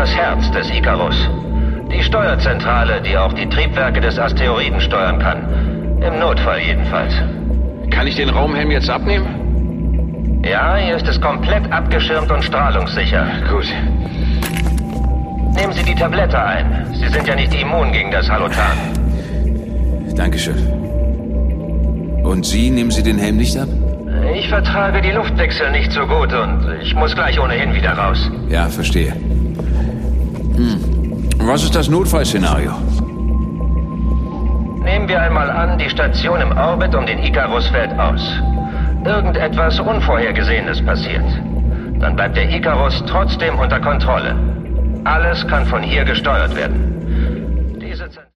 das Herz des Icarus. Die Steuerzentrale, die auch die Triebwerke des Asteroiden steuern kann. Im Notfall jedenfalls. Kann ich den Raumhelm jetzt abnehmen? Ja, hier ist es komplett abgeschirmt und strahlungssicher. Gut. Nehmen Sie die Tablette ein. Sie sind ja nicht immun gegen das Halotan. Dankeschön. Und Sie, nehmen Sie den Helm nicht ab? Ich vertrage die Luftwechsel nicht so gut und ich muss gleich ohnehin wieder raus. Ja, verstehe. Was ist das Notfallszenario? Nehmen wir einmal an, die Station im Orbit um den Icarus fällt aus. Irgendetwas Unvorhergesehenes passiert. Dann bleibt der Icarus trotzdem unter Kontrolle. Alles kann von hier gesteuert werden.